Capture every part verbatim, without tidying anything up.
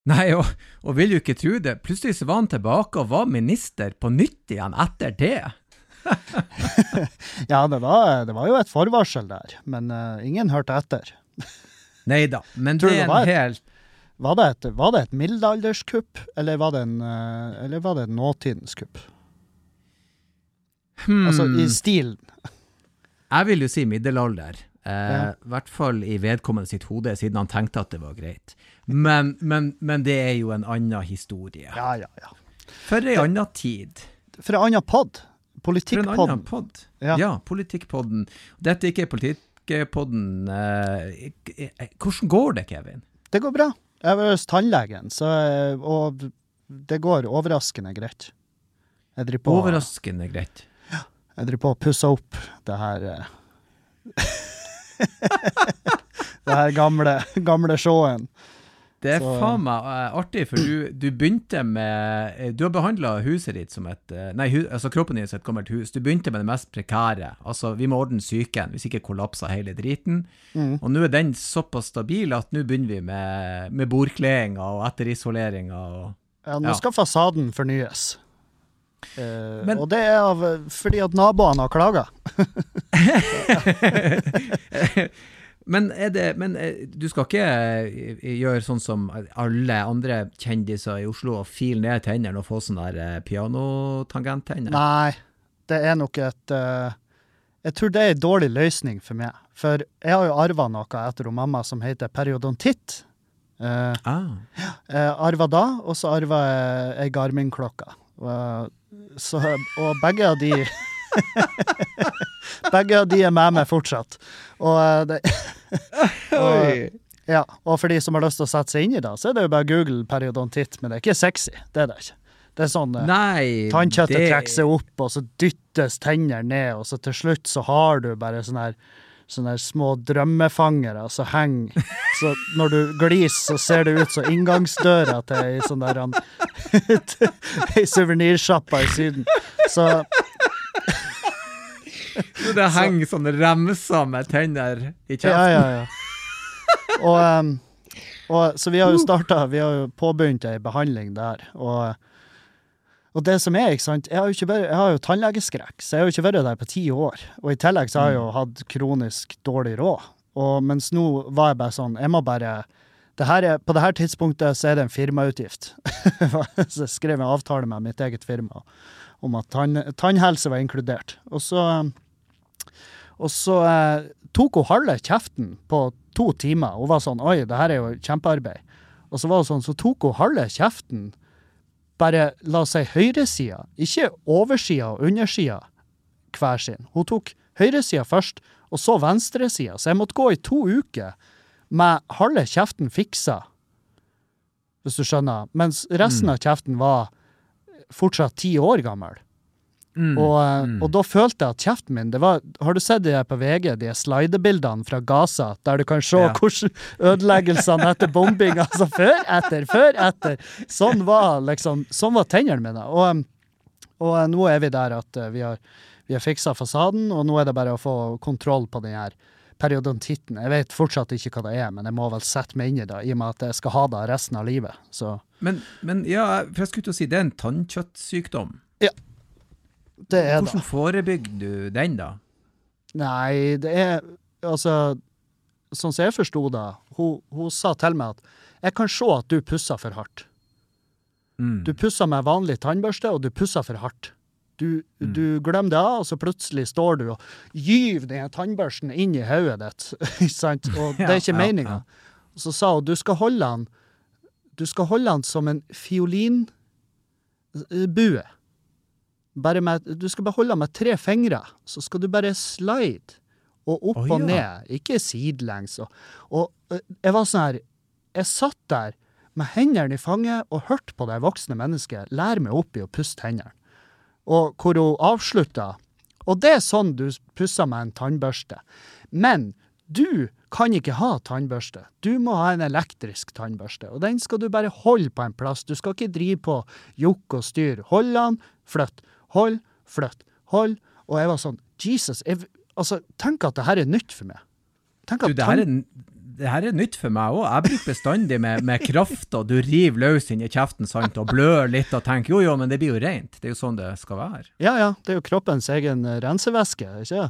Nei, og, og vil du ikke tro det, plutselig så var han tilbake og var minister på nytt igjen etter det. Ja, det var, det var jo et forvarsel der, men uh, ingen hørte etter. Neida, men Tror det du er det var en et- helt... Var det et, var det et middelalderskupp, eller var det en, uh, eller var det et nåtidens kupp? Hmm, Altså, i stilen. jeg vil jo si middelalder. Eh, Ja. I hvert fall i vedkommende sitt hode, siden han tenkte at det var greit. Men, men, men det er jo en annen historie. Ja, ja, ja. For en annen tid. For en annen podd. For en Politikkpodden. annen podd. Ja. Ja, Politikkpodden. Dette er ikke Politikkpodden. Eh, eh, hvordan går det, Kevin? Det går bra. Jeg var hos tannlegen, så, eh, og det går overraskende greit. Jeg driver på, Overraskende greit. jeg driver på å pusse opp det her, eh, det her gamle, gamle sjåen. Det er Så- faen meg eh, artig, for du, du begynte med, eh, du har behandlet huset ditt som et, eh, nei, hu, altså kroppen din som et gammelt hus. Du begynte med det mest prekære. Altså, vi må ordne syken, hvis ikke kollapser hele driten. Mm. Og nå er den såpass stabil at nå begynner vi med, med bordkledinga og etterisoleringa. Og, Ja, nå Ja. skal fasaden fornyes. Eh, Men- og det er av, fordi at naboene har klaget. men er det, men eh, du skal ikke eh, gjøre sånn som alle andre kjendiser i Oslo og file ned tennene og få sånne der eh, pianotangenttenner? Nei, det er nok et... eh, jeg tror det er en dårlig løsning for meg. For jeg har jo arvet noe etter hun mamma som heter periodontitt. Eh, Ah. jeg arvet da, og så arvet jeg ei Garmin-klokka. Og, så, og begge av de... begge av de er med meg fortsatt. Og, eh, det, og, ja, og for de som har lyst til å sette seg inn i det, så er det jo bare Google periodontitt, men det er ikke sexy. Det er det ikke. Det er sånn... eh, Nei, tannkjøttet det- trekker seg opp, og så dyttes tenner ned, og så til slutt så har du bare sånne her, sånne her små drømmefangere som henger. Så når du gliser, så ser det ut som inngangsdøra til ei sånn der han, ei suvenirsjappa i Syden. Så Så det henger sånne remser med tenner i kjeften. ja, ja, ja. Og, um, og så vi har jo startet, vi har jo påbegynt ei behandling der, og Og det som er, ikke sant, jeg har jo, ikke vært, jeg har jo tannlegeskrekk, så jeg har jo ikke vært der på ti år. Og i tillegg så har jeg jo hatt kronisk dårlig råd. Og mens nå var jeg bare sånn, jeg må bare, det her er, på det her tidspunktet så er det en firmautgift. Så jeg skrev en avtale med mitt eget firma om at tann, tannhelse var inkludert. Og så, og så eh, tok hun halve kjeften på to timer. Hun var sånn, oi, det her er jo kjempearbeid. Og så var hun sånn, så tok hun halve kjeften bare, la oss si, høyresida, ikke oversida og undersida hver sin. Hun tok høyresida først, og så venstresida, så jeg måtte gå i to uker med halve kjeften fiksa, hvis du skjønner, mens resten av kjeften var fortsatt ti år gammel. Mm. Og, mm. og da følte jeg at kjeften min, det var, har du sett det på V G, de slidebildene fra Gaza, der du kan se Ja. hvordan ødeleggelsene etter bombing, altså før, etter, før, etter. Sånn var liksom, sånn var tennene mine. Og, og nå er vi der at vi har, vi har fikset fasaden, og nå er det bare å få kontroll på den her periodontitten. Jeg vet fortsatt ikke hva det er, men jeg må vel sette meg inn i det, i og med at jeg skal ha det resten av livet. Så. Men, men ja, for jeg skulle til å si, det er en tannkjøttsykdom. Ja. Det er det. Hvordan forebygger du den da? Nei, det er, altså, sånn som jeg forstod det, hun, hun sa til meg at jeg kan se at du pusser for hardt. Mm. Du pusser med vanlig tannbørste, og du pusser for hardt. Du, mm. du glemmer det av, og så plutselig står du og gyver den tannbørsten inn i hodet ditt, ikke sant? Og det er ikke Ja, ja, meningen. Så sa hun, du skal holde han, du skal holde han som en fiolinbue. Bare med, du skal bare holde med tre fingre, så skal du bare slide, og opp Oh, og ja. ned, ikke sidelengs. Og, og jeg var sånn her, jeg satt der med hendene i fanget, og hørte på det voksne mennesket, lære meg opp i å puste hendene. Og hvor hun avsluttet, og det er sånn du pusser med en tannbørste. Men du kan ikke ha tannbørste. Du må ha en elektrisk tannbørste, og den skal du bare holde på en plass. Du skal ikke drive på jokk og styr. Hold den, flytt. Hold, flytt, hold. Og jeg var sånn, Jesus, jeg, altså, tenk at det her er nytt for meg. Tenk Du, at det her tann- er, det her er nytt for meg også. Jeg bruker bestandig med, med kraft, og du river løs inn i kjeften, sant, og blør litt og tenker, jo, jo, men det blir jo rent. Det er jo sånn det skal være. Ja, ja, det er jo kroppens egen rensevæske, ikke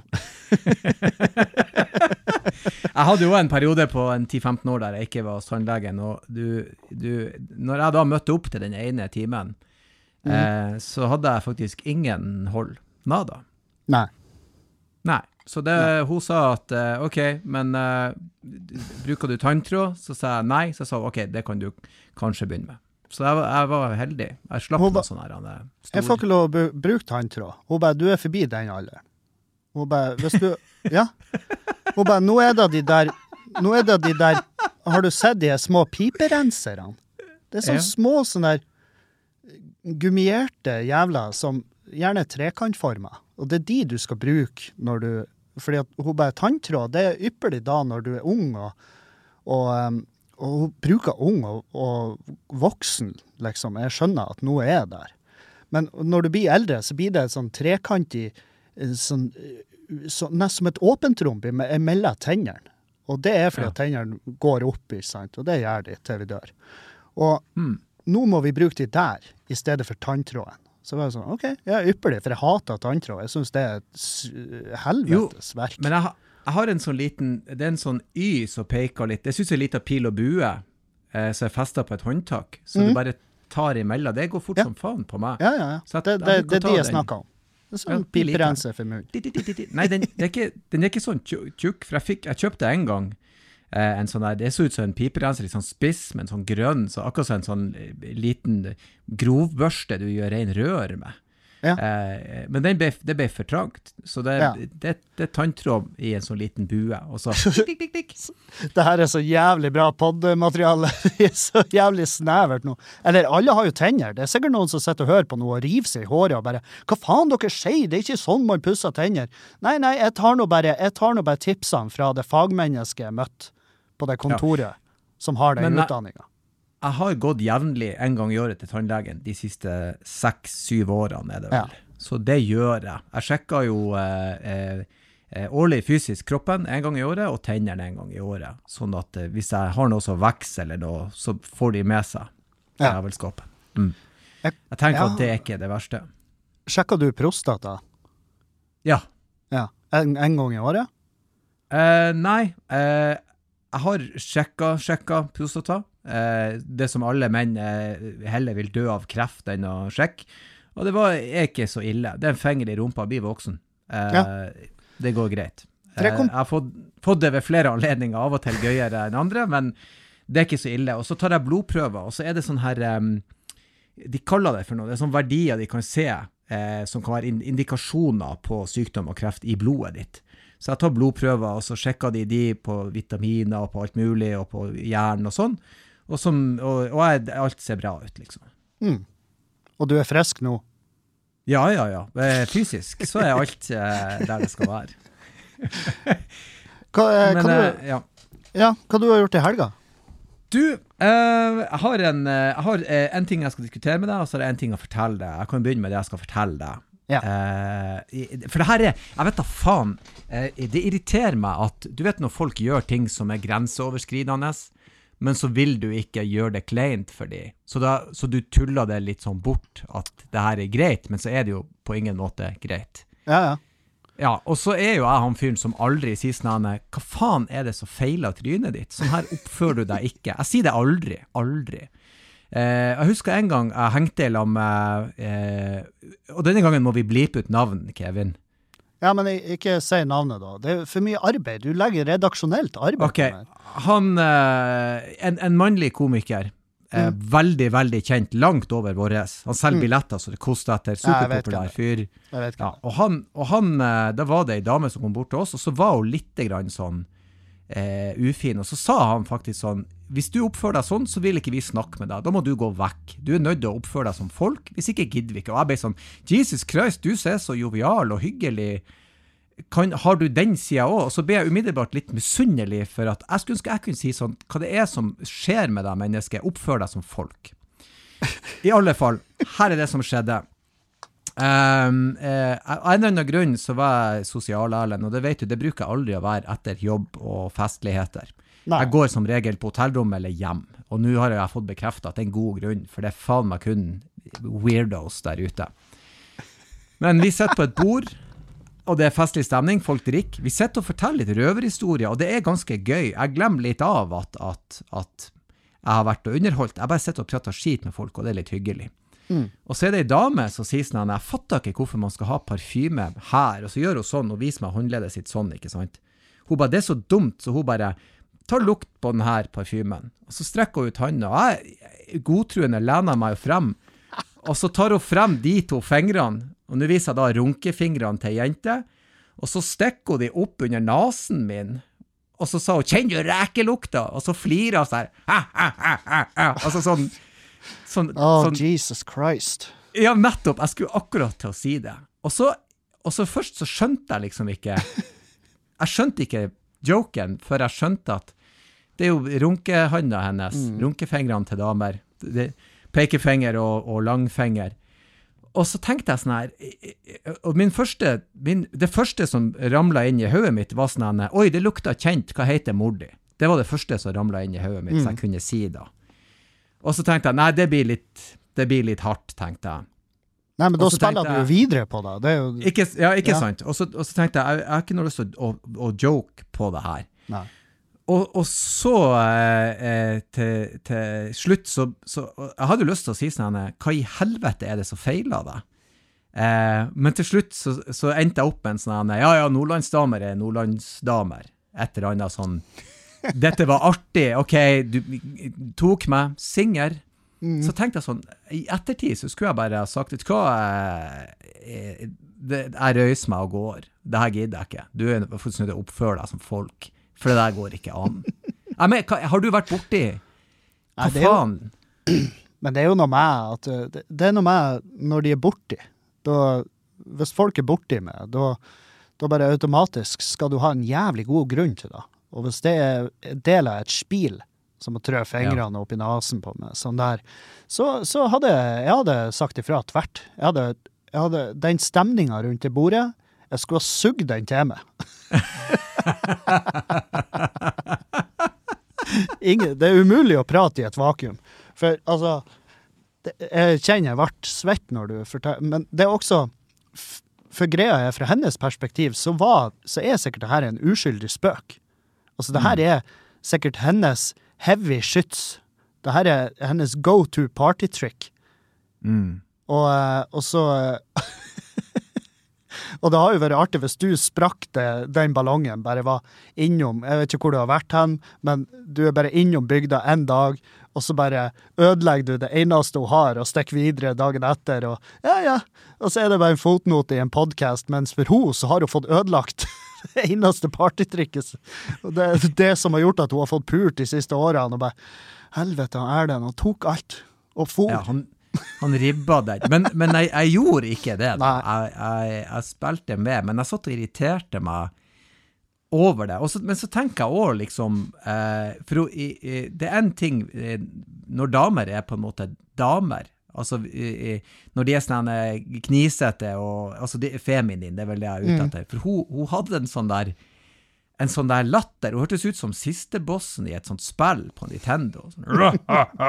Jeg hadde jo en periode på en ti femten år der jeg ikke var hos tannlegen, og du, du, når jeg da møtte opp til den ene timen, mm. eh, så hadde jeg faktisk ingen hold. Nada. Nei. Nei. Så det, hun sa at, uh, ok, men uh, bruker du tanntråd? Så sa jeg nei, så jeg sa, ok, det kan du kanskje begynne med. Så jeg, jeg var heldig. Jeg slapp noe sånn her. Uh, jeg får ikke lov å bruke tanntråd. Hun bare, du er forbi den alderen. Hun bare, hvis du, ja. Hun bare, nå er det de der, nå er det de der, har du sett de små piperenserne? Det er sånne ja. små, sånne der gummierte jævler som gjerne trekantformer. Og det er de du skal bruke når du, fordi at hun bare tanntråd, det er ypperlig da når du er ung, og, og, um, og hun bruker ung og, og voksen, liksom. Jeg skjønner at noe er der. Men når du blir eldre, så blir det et sånn trekantig, sånn, så, nesten som et åpent rom mellom tennene. Og det er fordi ja. tennene går opp, ikke sant? Og det gjør de til vi dør. Og mm. nå må vi bruke de der, i stedet for tanntråden. Så var det sånn, ok, jeg er ypperlig, for jeg hater tanntråd. Jeg synes det er et helvetes verk. Jo, men jeg, jeg har en sånn liten, det er en sånn y som peker litt. Det synes jeg er litt av pil og bue, eh, så jeg festet på et håndtak. Så mm. du bare tar imellom. Det går fort ja. som faen på meg. Ja, ja, ja. At, det, det, det er de jeg snakker om. Det er sånn ja, piperense for munn. Nei, den, det er ikke, den er ikke sånn tjukk, for jeg, fikk, jeg kjøpte en gang eh, en sånn der, det så ut som en piperense, litt sånn spiss, men sånn grønn, så akkurat som en sånn liten grovbørste du gjør en rør med. Ja. Eh, men den ble, det ble for trangt, så det, ja. det, det er tanntråd i en sånn liten bue, og så klik, klik, klik. Det her er så jævlig bra poddmateriale. Det er så jævlig snevert nå. Eller alle har jo tenner. Det er sikkert noen som sitter og hører på noe og river seg i håret og bare, hva faen dere sier? Det er ikke sånn man pusser tenner. Nei, nei, jeg tar nå bare, jeg tar nå bare tipsene fra det fagmennesket jeg møtte på det kontoret, ja. som har den men, utdanningen. Jeg har gått jevnlig en gang i året til tannlegen de siste seks, syv årene er det vel. Ja. Så det gjør jeg. Jeg sjekker jo eh, eh, årlig fysisk kroppen en gang i året, og tennene en gang i året. Sånn at eh, hvis jeg har noe som vekser eller noe, så får de med seg ja. jævelskapet. Mm. Jeg, jeg tenker ja. at det er ikke det verste. Sjekker du prostata? Ja. Ja. En, en gang i året? Eh, nei, eh, jeg har sjekket, sjekket prostata. Eh, det som alle menn eh, heller vil dø av kreft enn å sjekke. Og det var ikke så ille. Det er en fenger i rumpa, blir voksen. Eh, ja. Det går greit. Eh, jeg har fått, fått det ved flere anledninger, av og til gøyere enn andre, men det er ikke så ille. Og så tar jeg blodprøver, og så er det sånn her, um, de kaller det for noe, det er sånn verdier de kan se, eh, som kan være indikasjoner på sykdom og kreft i blodet ditt. Så jeg tar blodprøver, og så sjekker de de på vitaminer og på alt mulig, og på hjernen og sånn. Og, som, og, og jeg, alt ser bra ut, liksom. Mm. Og du er frisk nå? Ja, ja, ja. Fysisk så er alt eh, der det skal være. hva, eh, Men, hva, eh, du, ja. Ja, hva du har gjort i helga? Du, eh, jeg har, en, jeg har eh, en ting jeg skal diskutere med deg, og så er det en ting å fortelle deg. Jeg kan begynne med det jeg skal fortelle deg. Ja. Eh, for det her er, jeg vet da faen, eh, det irriterer meg at, du vet når folk gjør ting som er grenseoverskridende, men så vil du ikke gjøre det kleint for dem. Så, da, så du tuller det litt sånn bort, at det her er greit, men så er det jo på ingen måte greit. Ja, ja. Ja, og så er jo jeg han fyren som aldri sier sånn, hva faen er det som feiler trynet ditt? Sånn her oppfører du deg ikke. Jeg sier det aldri, aldri. Eh, jeg husker en gang jeg hengte i lag med, eh, og denne gangen må vi blipe ut navn, Kevin. Ja, men ikke si navnet da. Det er for mye arbeid. Du legger redaksjonelt arbeid. Ok, han, eh, en, en mannlig komiker, eh, mm. veldig, veldig kjent, langt over våres. Han selger mm. billetter, så det koster etter superpopulær fyr. Jeg vet ikke. Ja, og han, og han, da var det en dame som kom bort til oss, og så var hun litt grann sånn eh, ufin, og så sa han faktisk sånn, hvis du oppfører deg sånn, så vil ikke vi snakke med deg. Da må du gå vekk. Du er nødt til å oppføre deg som folk. Hvis ikke gidder vi ikke. Og jeg ble sånn, Jesus Christ, du ser så jovial og hyggelig. Kan, har du den siden også? Og så ble jeg umiddelbart litt misunnelig for at jeg skulle ønske jeg kunne si sånn, hva det er som skjer med deg, menneske. Oppfør deg som folk. I alle fall, her er det som skjedde. Um, eh, av en eller annen grunn så var jeg sosial Erlend, og det vet du, det bruker aldri å være etter jobb og festligheter. Jeg går som regel på hotellrom eller hjem, og nå har jeg fått bekreftet at det er en god grunn, for det er faen meg kun weirdos der ute. Men vi sitter på et bord, og det er festlig stemning, folk drikker. Vi sitter og forteller litt røverhistorier, og det er ganske gøy. Jeg glemmer litt av at, at, at jeg har vært og underholdt. Jeg bare sitter og prater skit med folk, og det er litt hyggelig. Mm. Og så er det en dame som sier sånn, jeg fatter ikke hvorfor man skal ha parfyme her, og så gjør hun sånn, og viser meg håndledet sitt sånn, ikke sant? Hun bare, det er så dumt, så hun bare tar lukt på den her parfymen, og så strekker hun ut hånden, og jeg godtruende lener meg frem, og så tar hun frem de to fingrene, og nå viser jeg da runkefingrene til jente, og så stikker hun de opp under nasen min, og så sa hun, kjenner du rekelukta? Og så flirer hun sånn, ha, ha, ha, ha, ha. Altså sånn, Sånn, oh, sånn, Jesus Christ. Ja, nettopp. Jeg skulle akkurat til å si det. Og så, og så først så skjønte jeg liksom ikke Jeg skjønte ikke joken før jeg skjønte at det er jo runkehånda hennes, mm. runkefingrene til damer, det, pekefinger og, og langfinger. Og så tenkte jeg sånn her, og min første, min, det første som ramlet inn i hodet mitt var sånn her, oi, det lukta kjent, hva heter mor di? Det var det første som ramlet inn i hodet mitt, mm. så jeg kunne si da. Og så tenkte jeg, nei, det blir litt, det blir litt hardt, tenkte jeg. Nei, men da spiller du jo videre på det. Det er jo... Ikke, ja, ikke ja. Sant. Og så, og så tenkte jeg, jeg, jeg har ikke noe lyst til å, å, å joke på det her. Nei. Og, og så eh, til, til slutt, så, så jeg hadde jo lyst til å si sånn, hva i helvete er det som feiler deg? Eh, men til slutt så, så endte jeg opp en sånn, ja, ja, nordlandsdamer er nordlandsdamer. Et eller annet sånn. Dette var artig, ok, du tok meg, singer. Mm. Så tenkte jeg sånn, i ettertid så skulle jeg bare ha sagt, vet du hva, jeg, jeg røys meg og går. Det her gidder jeg ikke. Du er faktisk nødt til å oppføre deg som folk, for det der går ikke an. Jeg mener, hva, har du vært borti? Hva Nei, faen? Jo, men det er jo noe med at, det, det er noe med når de er borti. Da, hvis folk er borti med, da, da bare automatisk skal du ha en jævlig god grunn til det. Og hvis det er del av et spil, som å trø fingrene ja. Opp i nasen på meg, sånn der, så, så hadde jeg hadde sagt ifra tvert. Jeg hadde, jeg hadde den stemningen rundt det bordet, jeg skulle ha sugd den til meg. Ingen, det er umulig å prate i et vakuum. For altså, det, jeg kjenner jeg ble svett når du forteller, men det er også, for greia er fra hennes perspektiv, så, var, så er sikkert det her en uskyldig spøk. Altså, det her er sikkert hennes heavy skyts. Det her er hennes go-to party trick. Mm. Og, og så... og det har jo vært artig hvis du sprakk det, den ballongen, bare var innom, jeg vet ikke hvor du har vært hen, men du er bare innom bygda en dag, og så bare ødelegger du det eneste hun har, og stikker videre dagen etter, og ja, ja. Og så er det bare en fotnote i en podcast, mens for hun så har hun fått ødelagt det eneste partytrykket. Og det er det som har gjort at hun har fått pult de siste årene, og bare, helvete, han er den, han tok alt, og for. Ja, han, han ribba der. Men, men jeg, jeg gjorde ikke det. Jeg, jeg, jeg spilte med, men jeg satt og irriterte meg over det. Og så, men så tenker jeg også liksom, eh, for i, i, det er en ting, eh, når damer er på en måte damer, altså i, når de er sånn knisete og, altså det er feminin, det er vel det jeg er ute etter, for hun, hun hadde en sånn der en sånn der latter, hun hørtes ut som siste bossen i et sånt spill på Nintendo sånn,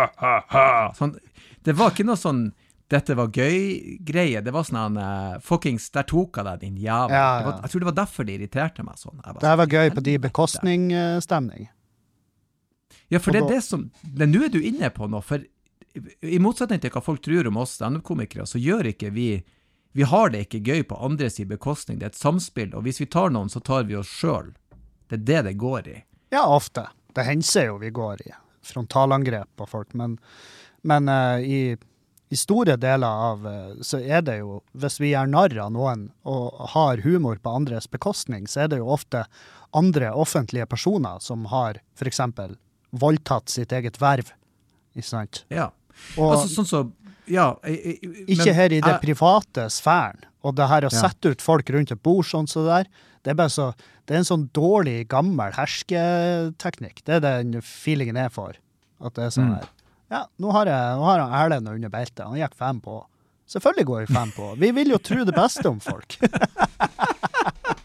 sånn, det var ikke noe sånn dette var gøy greie, det var sånn uh, fuckings, der tok jeg deg din jævla ja, ja. Jeg tror det var derfor de irriterte meg sånn bare, det var gøy på de bekostningsstemning ja, for det er det som men nå er du inne på noe, for i motsetning til hva folk tror om oss stand-up-komikere, så gjør ikke vi, vi har det ikke gøy på andres i bekostning, det er et samspill, og hvis vi tar noen, så tar vi oss selv. Det er det det går i. Ja, ofte. Det hender jo vi går i frontalangrep på folk, men, men uh, i, i store deler av, uh, så er det jo, hvis vi er narr av noen og har humor på andres bekostning, så er det jo ofte andre offentlige personer som har, for eksempel, voldtatt sitt eget verv, ikke sant? Ja. Og, altså sånn så, ja. Jeg, jeg, ikke men, her i det jeg, private sfæren, og det her å ja. sette ut folk rundt et bord sånn så der, det er bare så, det er en sånn dårlig, gammel hersketeknikk. Det er den feelingen jeg får. At det er sånn her, mm. ja, nå har jeg, nå har han Erlend under beltet, han gikk fem på. Selvfølgelig går jeg fem på. Vi vil jo tro det beste om folk.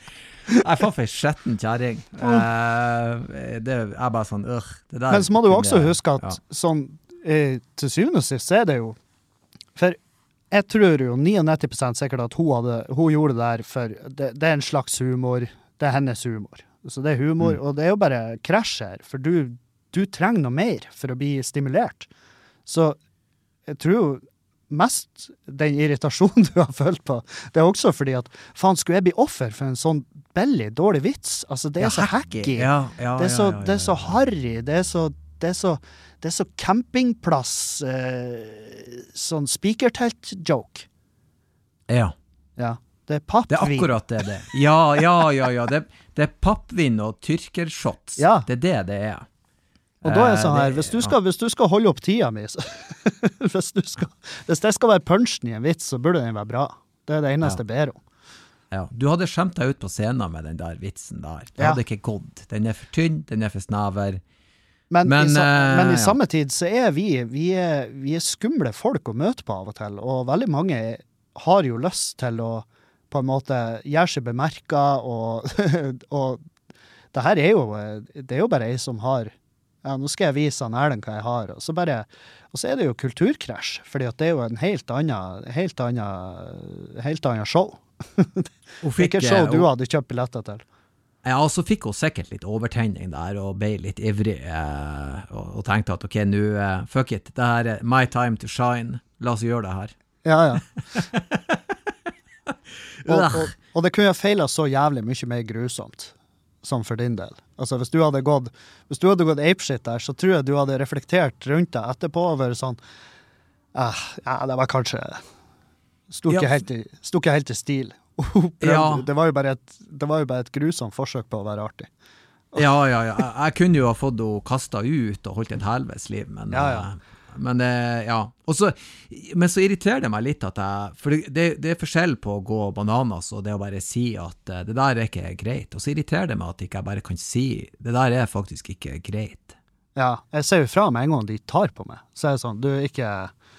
Jeg får for skjetten kjæring. Uh, det er bare sånn, øh, det der. Men så må du også det, huske at ja. sånn, eh, til syvende og sist, så er det jo, for jeg tror jo nittini prosent sikkert at hun, hadde, hun gjorde det der, for det, det er en slags humor, det er hennes humor. Så det er humor, mm. og det er jo bare krasj her, for du, du trenger noe mer for å bli stimulert. Så jeg tror jo, mest den irritasjonen du har følt på, det er også fordi at faen, skulle jeg bli offer for en sånn bellig, dårlig vits? Altså, det er ja, så hacky. Ja, ja, det, er så, ja, ja, ja, det er så harry. Det er så, det er så, det er så campingplass, eh, sånn speakertelt-joke. Ja. Ja, det er pappvin. Det er akkurat det, det. Ja, ja, ja, ja. Det, det er pappvin og tyrkershots. Ja. Det er det det er. Og da er det sånn her, hvis du skal, hvis du skal holde opp tida mi, så, hvis, du skal, hvis det skal være punchen i en vits, så burde den være bra. Det er det eneste jeg ber om. Ja, du hadde skjemt deg ut på scenen med den der vitsen der. Det ja. hadde ikke gått. Den er for tynn, den er for snaver. Men, men, i, sa, men i ja. samme tid så er vi, vi er, vi er skumle folk å møte på av og til, og veldig mange har jo lyst til å på en måte gjøre seg bemerket, og, og det her er jo, det er jo bare jeg som har ja, nå skal jeg vise han Erlend hva jeg har, og så bare, og så er det jo kulturkrasj, fordi at det er jo en helt annen, helt annen, helt annen show. Hvilket show du hadde kjøpt billetter til? Ja, og så fikk hun sikkert litt overtenning der, og ble litt ivrig, eh, og, og tenkte at, ok, nå, eh, fuck it, det her er my time to shine, la oss gjøre det her. Ja, ja. og, og, og det kunne ha feilet så jævlig mye mer grusomt, som for din del. Altså, hvis du hadde gått, hvis du hadde gått apeshit der, så tror jeg du hadde reflektert rundt deg etterpå og vært sånn, eh, ja, det var kanskje, sto ikke, ja. helt, i, sto ikke helt i stil. ja. det, var jo bare et, det var jo bare et grusomt forsøk på å være artig. ja, ja, ja. Jeg, jeg kunne jo ha fått henne kastet ut og holdt et helvetes liv, men... Ja, ja. Men ja, og så, men så irriterer det meg litt at jeg, for det, det er forskjell på å gå bananas og det å bare si at det der er ikke greit, og så irriterer det meg at ikke jeg bare kan si, det der er faktisk ikke greit. Ja, jeg ser jo fra meg en gang de tar på meg, så er det sånn, du er ikke,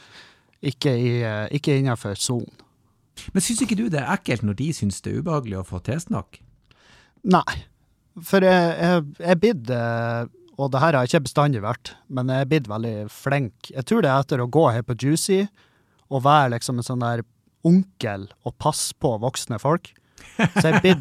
ikke, i, ikke innenfor zonen. Men synes ikke du det er ekkelt når de synes det er ubehagelig å få tilsnakk? Nei, for jeg, jeg, jeg bidde... Og det her har ikke bestandig vært, men jeg er blitt veldig flink. Jeg tror det er etter å gå her på Juicy, og være liksom en sånn der onkel og passe på voksne folk. Så jeg er blitt,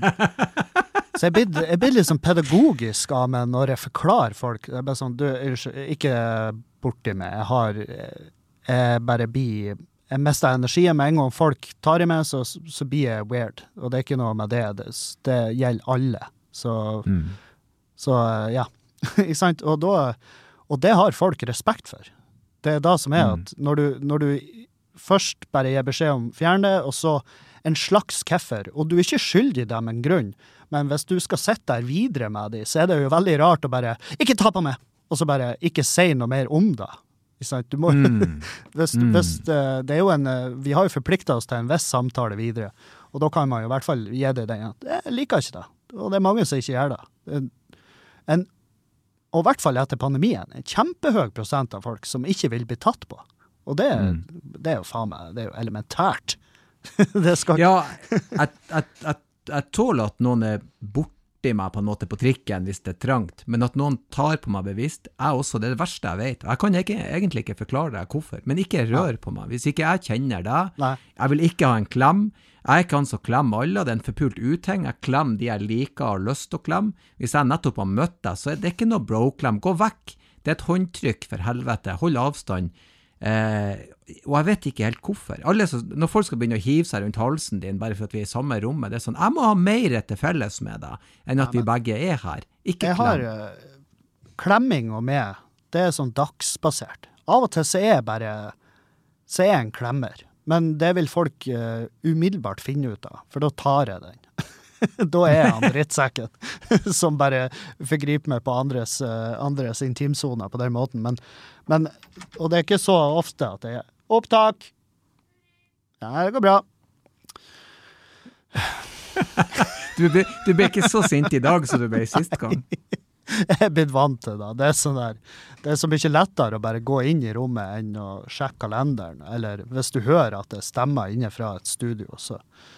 så jeg er blitt, jeg er blitt liksom pedagogisk av meg når jeg forklarer folk. Det er bare sånn, du, ikke borti meg, jeg har, jeg bare blir, jeg mister energien med en gang folk tar i meg, så, så blir jeg weird. Og det er ikke noe med det, det, det gjelder alle. Så, mm. så ja. Ikke sant? Og, da, og det har folk respekt for. Det er da som er at når du, når du først bare gir beskjed om fjerne, og så en slags keffer, og du er ikke skyldig dem en grunn, men hvis du skal sitte der videre med dem, så er det jo veldig rart å bare, ikke ta på meg, og så bare ikke si noe mer om det. Ikke sant? Du må, mm. hvis, mm. hvis, det er jo en, vi har jo forpliktet oss til en viss samtale videre, og da kan man jo i hvert fall gi det den, jeg liker ikke det, og det er mange som ikke gjør det. En, en og i hvert fall etter pandemien, en kjempehøy prosent av folk som ikke vil bli tatt på. Og det, mm. det er jo faen meg, det er jo elementært. det skal... Ja, jeg, jeg, jeg, jeg tåler at noen er borti meg på en måte på trikken hvis det er trangt, men at noen tar på meg bevisst, er også det verste jeg vet. Jeg kan ikke, egentlig ikke forklare deg hvorfor, men ikke rør på meg. Hvis ikke jeg kjenner deg, Nei. Jeg vil ikke ha en klem, jeg kan så klemme alle, det er en forpult utheng, jeg klemmer de jeg liker og har lyst til å klemme. Hvis jeg nettopp har møtt deg, så er det ikke noe bro-klem, gå vekk. Det er et håndtrykk for helvete, hold avstand. Eh, og jeg vet ikke helt hvorfor. Alle så, når folk skal begynne å hive seg rundt halsen din, bare for at vi er i samme rommet, det er sånn, jeg må ha mer til felles med deg, enn at ja, vi begge er her. Ikke jeg klem. Jeg har uh, klemming og med, det er sånn dagsbasert. Av og til så er jeg bare, så er jeg en klemmer. Men det vil folk uh, umiddelbart finne ut av, for da tar jeg den. da er han drittsekken som bare forgriper meg på andres, uh, andres intimsoner på den måten. Men, men, og det er ikke så ofte at det er opptak. Ja, det går bra. du, ble, du ble ikke så sint i dag som du ble sist gang. Jeg er blitt vant til det. Det er, sånn der, det er så mye lettere å bare gå inn i rommet enn å sjekke kalenderen. Eller hvis du hører at det stemmer inne fra et studio, så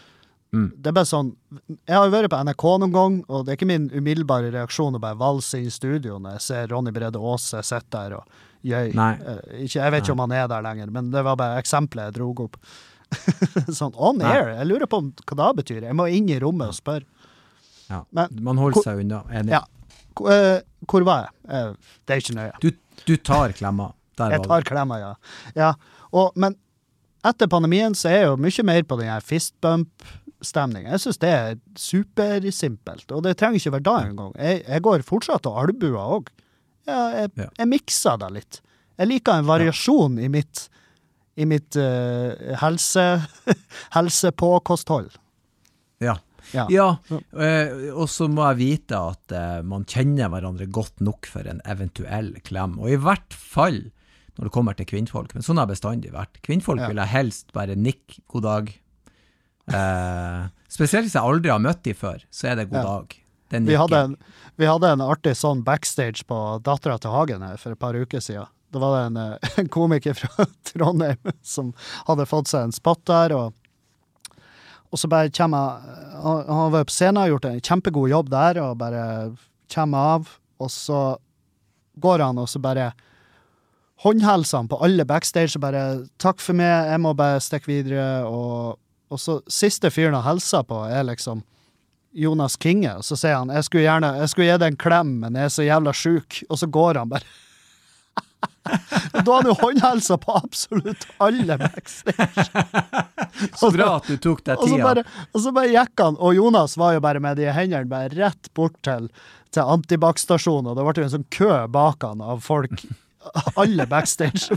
Mm. Det er bare sånn, jeg har jo vært på N R K noen gang, og det er ikke min umiddelbare reaksjon å bare valse i studio når jeg ser Ronny Brede Aase sitte der og gjøy. Eh, ikke, jeg vet ikke om han er der lenger, men det var bare eksemplet jeg drog opp. Sånn, on air, jeg lurer på hva det betyr. Jeg må inn i rommet og spørre. Ja, men, man holder seg unna, enig. Ja, hvor, uh, hvor var jeg? Uh, det er ikke nøye. Du, du tar klemmer. Der jeg tar klemmer, ja. Ja, og, men etter pandemien så er jeg jo mye mer på den her fistbump-stemningen. Jeg synes det er supersimpelt, og det trenger ikke være da en gang. Jeg, jeg går fortsatt og albuer også. Ja, jeg, ja. jeg mikser det litt. Jeg liker en variasjon ja. i mitt, i mitt uh, helse, helsepåkosthold. Ja. Ja, ja. Uh, og så må jeg vite at uh, man kjenner hverandre godt nok for en eventuell klem, og i hvert fall når det kommer til kvinnfolk, men sånn har bestandig vært. Kvinnfolk ja. vil jeg helst bare nikk, god dag. Uh, spesielt hvis jeg aldri har møtt de før, så er det god ja. dag. Det vi, hadde en, vi hadde en artig sånn backstage på Datteren til Hagen her for et par uker siden. Da var det en, en komiker fra Trondheim som hadde fått seg en spot der, og Og så bare kommer han, han var på scenen, har gjort en kjempegod jobb der, og bare kommer av, og så går han, og så bare håndhelser han på alle backstage, og bare, takk for meg, jeg må bare stikke videre, og, og så siste fyren han helser på er liksom Jonas Kinge, og så sier han, jeg skulle gjerne, jeg skulle gi deg en klem, men jeg er så jævla syk, og så går han bare. Da har han jo håndhelsa på absolutt alle backstage. Så bra at du tok deg tida. Og så, bare, og så bare gikk han, og Jonas var jo bare med de hendene bare rett bort til, til Antibac-stasjonen, og det var jo en sånn kø bak han av folk, alle backstage.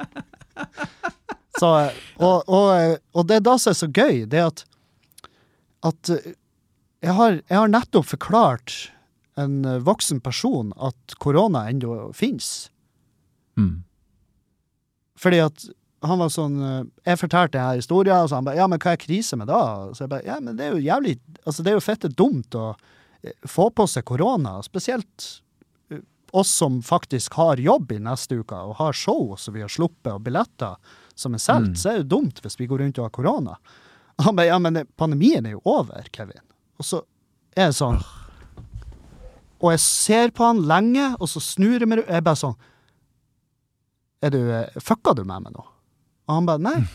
Så, og, og, og det da som er så gøy, det er at, at jeg, har, jeg har nettopp forklart en voksen person at korona enda finnes. Mm. Fordi at han var sånn, jeg fortalte denne historien, og så han bare, ja, men hva er krise med da? Så jeg bare, ja, men det er jo jævlig, altså det er jo fette dumt å få på seg korona, spesielt oss som faktisk har jobb i neste uke, og har show som vi har sluppet, og billetter som er selv, mm. så er det dumt hvis vi går rundt og har korona. Og han bare, ja, men pandemien er jo over, Kevin. Og så er det sånn, og jeg ser på han lenge, og så snur jeg meg, jeg er bare sånn, er du, fucka du med meg nå? Og han bare, nei.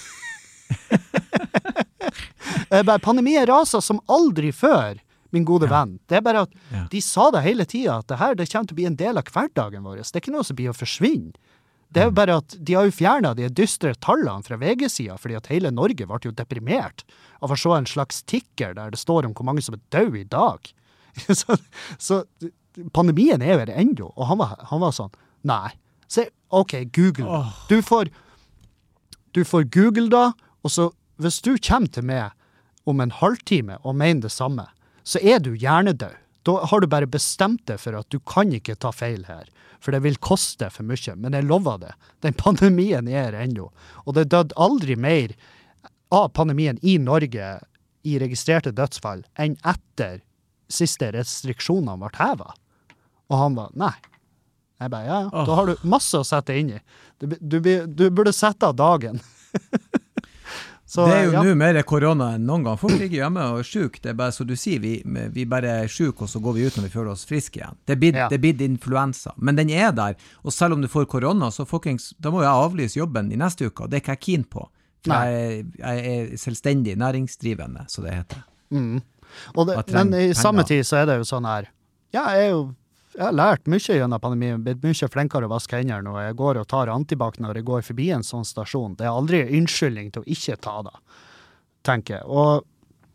Jeg bare, pandemien raser som aldri før, min gode ja. venn. Det er bare at ja. de sa det hele tiden, at det her det kommer til å bli en del av hverdagen vår. Det er ikke noe som blir å forsvinne. Det er jo bare at de har jo fjernet de dystre tallene fra V G-siden, fordi at hele Norge ble jo deprimert av å se en slags tikker der det står om hvor mange som er død i dag. så, så pandemien er jo her enda, og han var, han var sånn, nei. Så, ok, Google. Oh. Du får du får Google da, og så hvis du kommer til meg om en halvtime og mener det samme, så er du hjernedød. Da har du bare bestemt deg for at du kan ikke ta feil her, for det vil koste for mye, men jeg lover det. Den pandemien er her ennå, og det døde aldri mer av pandemien i Norge i registrerte dødsfall enn etter siste restriksjonene ble hevet. Og han var, nei. Jeg bare, ja, ja. Oh. Da har du masse å sette inn i. Du, du, du burde sette av dagen. Så, det er jo ja. nå mer korona enn noen gang. Folk ligger hjemme og er syk. Det er bare så du sier, vi, vi bare er syk, og så går vi ut når vi føler oss friske igjen. Det blir, ja. det blir influensa. Men den er der, og selv om du får korona, så folkens, da må jeg avlyse jobben i neste uke, og det er ikke jeg keen på. For jeg, jeg er selvstendig næringsdrivende, så det heter. Mm. Og det, men i penger. Samme tid så er det jo sånn her, ja, jeg er jo Jeg har lært mye gjennom pandemien, blitt mye flinkere å vaske hendene når jeg går og tar antibac når jeg går forbi en sånn stasjon. Det er aldri unnskyldning til å ikke ta det, tenker jeg. Og,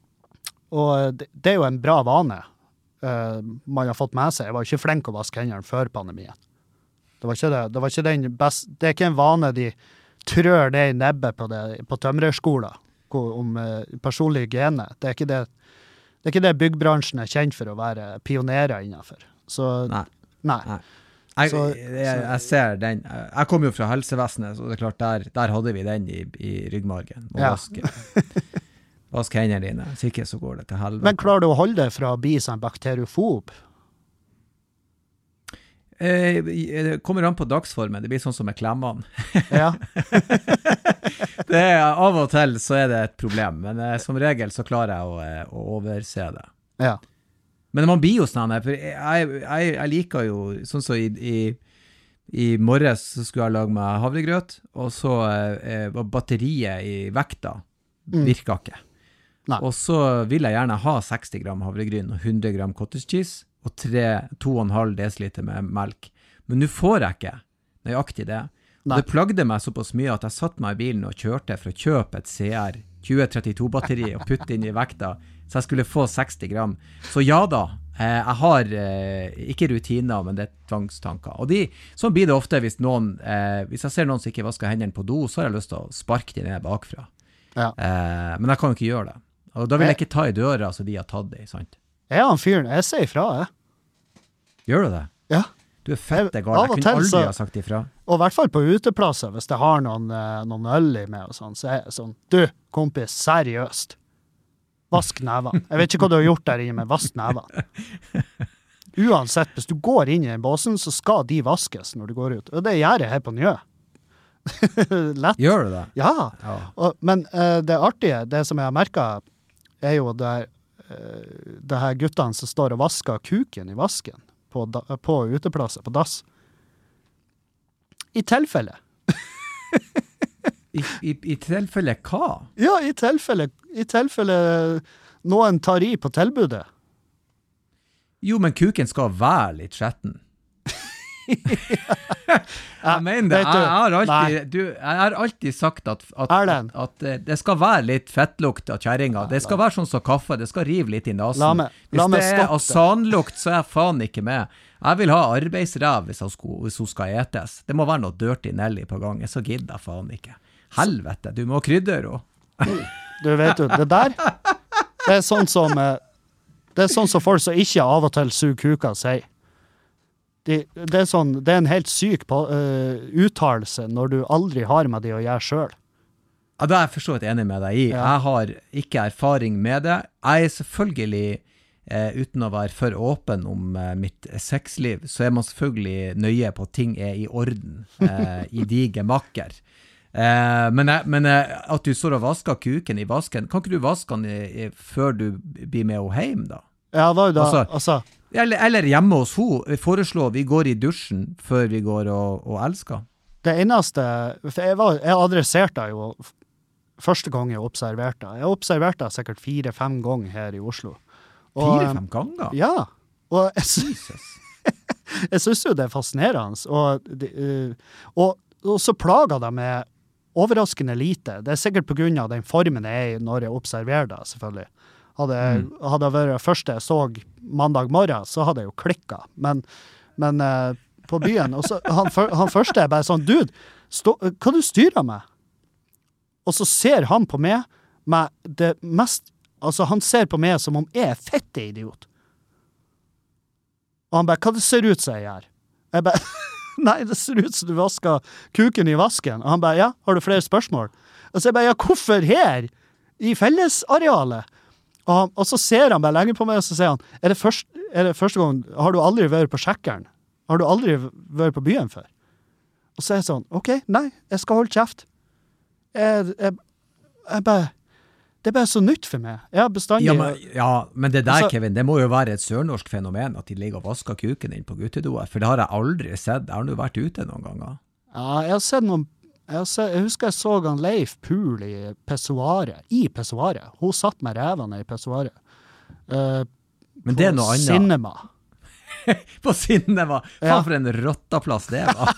og det, det er jo en bra vane uh, man har fått med seg. Jeg var ikke flink å vaske hendene før pandemien. Det var ikke det. Det var ikke den best, det er ikke en vane de trør det i nebbet på, det, på tømrerskolen om uh, personlig hygiene. Det er ikke det, det er ikke det byggbransjen er kjent for å være pionerer innenfor. Så, nei. Nei. nei. Jeg, så, jeg, jeg ser den. Jeg kom jo fra helsevesenet, så det er klart, der, der hadde vi den i, i ryggmargen. Må ja. vaske, vaske hendene dine. Så ikke så går det til helvete. Men klarer du å holde det fra å bli sånn bakteriofob? Eh, det kommer an på dagsformen, det blir sånn som med klemmene. Ja. det er, av og til så er det et problem, men eh, som regel så klarer jeg å, eh, å overse det. Ja. Men man blir jo sånn, for jeg, jeg, jeg liker jo, sånn så i, i, i morges så skulle jeg lage meg havregrøt, og så eh, var batteriet i vekta, Mm. virker ikke. Nei. Og så vil jeg gjerne ha seksti gram havregryn og hundre gram cottage cheese, og tre, to og en halv desiliter med melk. Men nå får jeg ikke nøyaktig det. Og Nei. det plagde meg såpass mye at jeg satt meg i bilen og kjørte for å kjøpe et C R tjue trettito batteri og putte inn i vekta, så jeg skulle få seksti gram. Så ja da, eh, jeg har eh, ikke rutiner, men det er tvangstanker. Og de, sånn blir det ofte hvis noen, eh, hvis jeg ser noen som ikke vasker hendene på do, så har jeg lyst til å sparke de ned bakfra. Ja. Eh, men jeg kan jo ikke gjøre det. Og da vil jeg ikke ta i døra så de har tatt det, sant? Jeg er han fyren, jeg sier ifra, jeg. Gjør du det? Ja. Du er fette Jeg- gal, av jeg og kunne til aldri så- ha sagt ifra. Og i hvert fall på uteplasser, hvis jeg har noen, eh, noen øl i med og sånn, så er jeg sånn, du, kompis, seriøst. Vask nevene. Jeg vet ikke hva du har gjort der inne, men vask nevene. Uansett, hvis du går inn i den båsen, så skal de vaskes når du går ut. Og det gjør jeg her på Njø. Lett. Gjør du det? Ja. Ja. Og, men eh, det artige, det som jeg har merket, er jo det, uh, det her guttene som står og vasker kuken i vasken på, da, på uteplasser, på dass. I tilfelle. I, i, I tilfelle hva? Ja, i tilfelle, i tilfelle noen tar i på tilbudet. Jo, men kuken skal være litt skjetten. jeg mener det, vet jeg, du, jeg, har nei. alltid, du, jeg har alltid sagt at, at, at, Erlend. at eh, det skal være litt fettlukt av kjerringa. Det skal være sånn som kaffe, det skal rive litt i nasen. La meg- la hvis meg det er stoppe det. asanlukt, så er jeg faen ikke med. Jeg vil ha arbeidsrev hvis hun, skal, hvis hun skal etes. Det må være noe dirty Nelly på gang, så gidder jeg faen ikke. Helvete, du må krydder også. Du vet jo, det der, det er sånn som, eh, det er sånn som folk som ikke av og til suger kuka sier. De, det, er sånn, det er en helt syk på, uh, uttalelse når du aldri har med det å gjøre selv. Ja, da er jeg for så vidt enig med deg i. Ja. Jeg har ikke erfaring med det. Jeg er selvfølgelig, eh, uten å være for åpen om eh, mitt sexliv, så er man selvfølgelig nøye på at ting er i orden, eh, i de gemakker. Eh, men jeg, men eh, at du står og vasker kuken i vasken, kan ikke du vaske den i, i, før du blir med henne hjem da? Ja, det var jo da, Altså- altså, Eller, eller hjemme hos henne, foreslå vi går i dusjen før vi går og, og elsker. det eneste, for jeg, var, jeg adresserte jo f- første gang jeg observerte. Jeg observerte sikkert fire-fem ganger her i Oslo. Og, Fire-fem ganger? Ja, og jeg, sy- Jesus. jeg synes jo det er fascinerende. Og, de, eh, og, og så plager det meg overraskende lite. Det er sikkert på grunn av den formen jeg er i når jeg observerer det, selvfølgelig. Hadde, Mm. hadde det vært det første jeg så mandag morgen, så hadde jeg jo klikket. Men, men eh, på byen, og så, han, fyr- han første er bare sånn, dude, stå, hva du styrer med? Og så ser han på meg med det mest, altså han ser på meg som om jeg er fette idiot. Og han bare, hva det ser ut som jeg gjør? Jeg bare, nei, det ser ut som du vasker kuken i vasken. Og han bare, ja, har du flere spørsmål? Og så jeg bare, ja, hvorfor her? I fellesarealet? Og, han, og så ser han bare lenge på meg, og så sier han, er det, først, er det første gang, har du aldri vært på sjekkeren? Har du aldri vært på byen før? Og så er jeg sånn, ok, nei, jeg skal holde kjeft. Jeg, jeg, jeg bare, det er bare så nytt for meg. Jeg har bestandig... Ja men, ja, men det der, Altså- Kevin, det må jo være et sørnorsk fenomen at de ligger og vasker kuken inn på guttedoer, for det har jeg aldri sett. Jeg har nå vært ute noen ganger. Ja, jeg har sett noen... Jeg, har sett, jeg husker jeg så han Leif Pool i pessoaret. I pessoaret. Hun satt med revene i pessoaret. Uh, Men det er noe annet. Cinema. På Cinema. Faen Ja. for en rottaplass det var.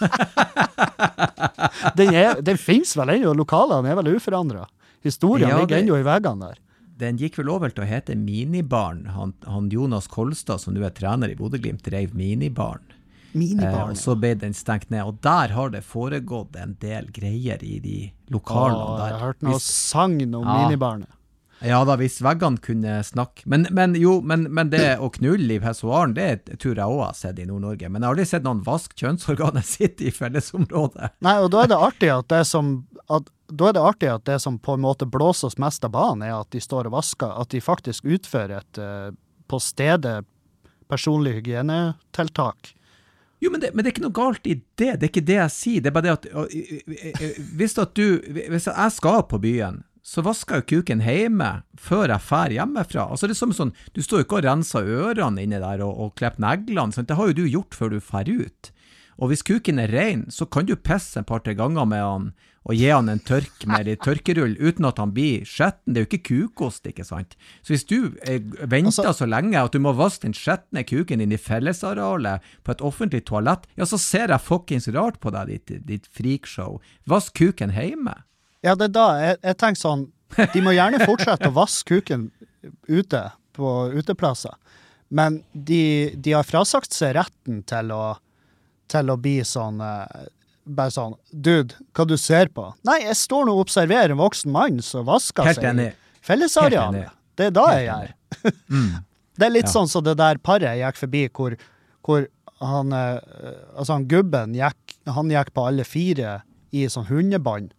Den, er, den finnes vel ennå, lokalene er vel uforandret. Historien Ja, ligger det- ennå i veggene der. Den gikk vel over til å hete Minibarn. Han, han Jonas Kolstad, som nå er trener i Bodø-Glimt, drev Minibarn. Eh, Minibarn. og så ble den stengt ned. Og der har det foregått en del greier i de lokalene Åh, der. jeg har hørt noe Hvis- sang om Ja. minibarnet. Ja da, hvis veggene kunne snakke. Men, men jo, men, men det å knulle i pessoaren, det tror jeg også har sett i Nord-Norge. Men jeg har aldri sett noen vask kjønnsorganet sitt i fellesområdet. Nei, og da er det artig at det som... At, da er det artig at det som på en måte blåser oss mest av banen, er at de står og vasker, at de faktisk utfører et eh, på stedet personlig hygienetiltak. Jo, men det, men det er ikke noe galt i det. Det er ikke det jeg sier. Det er bare det at uh, uh, uh, hvis, at du, hvis jeg skal på byen, så vasker jeg kuken hjemme før jeg fer hjemmefra. Altså det er som sånn, du står jo ikke og renser ørene inne der og, og klipper neglene. Sant? Det har jo du gjort før du fer ut. Og hvis kuken er ren, så kan du pisse en par-tre ganger med han og gi han en tørk med litt tørkerull uten at han blir skjetten. Det er jo ikke kukost, ikke sant? Så hvis du eh, venter altså, så lenge at du må vaske den skjettende kuken din i fellesarealet på et offentlig toalett, ja, så ser jeg fuckings rart på deg, ditt, ditt freakshow. Vask kuken hjemme. Ja, det er da. Jeg, jeg tenker sånn, de må gjerne fortsette å vaske kuken ute på uteplasser, men de, de har frasagt seg retten til å, til å bli sånn... bare sånn, dude, hva du ser på? Nei, jeg står nå og observerer en voksen mann som vasker Helt seg enig. i fellesarealet. Det er da Helt jeg gjør. mm. Det er litt Ja. sånn som det der paret jeg gikk forbi, hvor, hvor han, eh, altså han gubben gikk, han gikk på alle fire i sånn hundebånd,